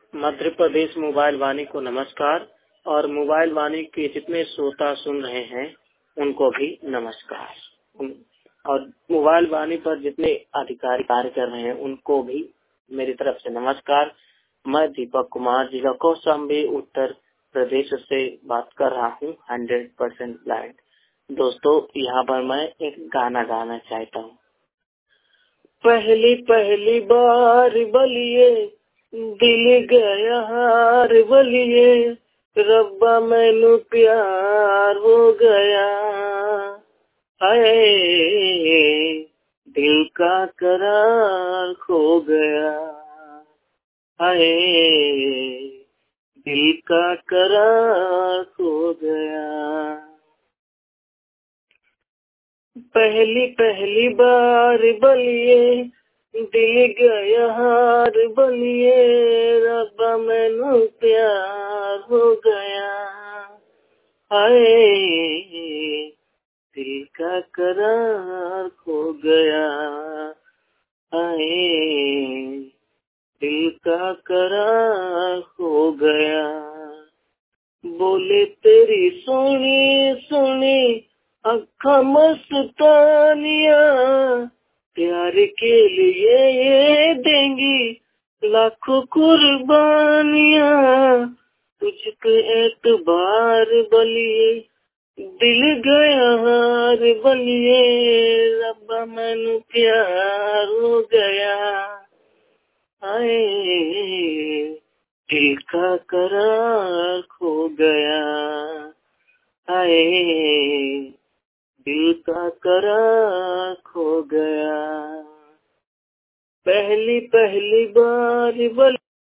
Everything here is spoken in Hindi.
मध्य प्रदेश मोबाइल वाणी को नमस्कार और मोबाइल वाणी के जितने श्रोता सुन रहे हैं उनको भी नमस्कार। और मोबाइल वाणी पर जितने अधिकारी कार्य कर रहे हैं उनको भी मेरी तरफ से नमस्कार। मैं दीपक कुमार जिला कौशाम्बी उत्तर प्रदेश से बात कर रहा हूँ 100% ब्लाइंड। दोस्तों, यहाँ पर मैं एक गाना गाना चाहता हूँ। पहली पहली बार बलिए दिल गया हार बलिए, रब्बा मैनू प्यार हो गया। हाय दिल का करार खो गया। हाय दिल का करार खो गया। पहली बार बलिए दिल गया हार बलिए, रब्बा मैनू प्यार हो गया। हाय दिल का करार खो गया। हाय दिल का करार खो गया। बोले तेरी सोनी सोनी अखा मस्तानिया, प्यार के लिए ये देंगी लाखों कुर्बानियां। तुझ पे एतबार बलिए दिल गया हार बलिए, रब्बा मैनू प्यार हो गया। हाय दिल का करार खो गया। हाय दिल का करार खो गया। पहली बार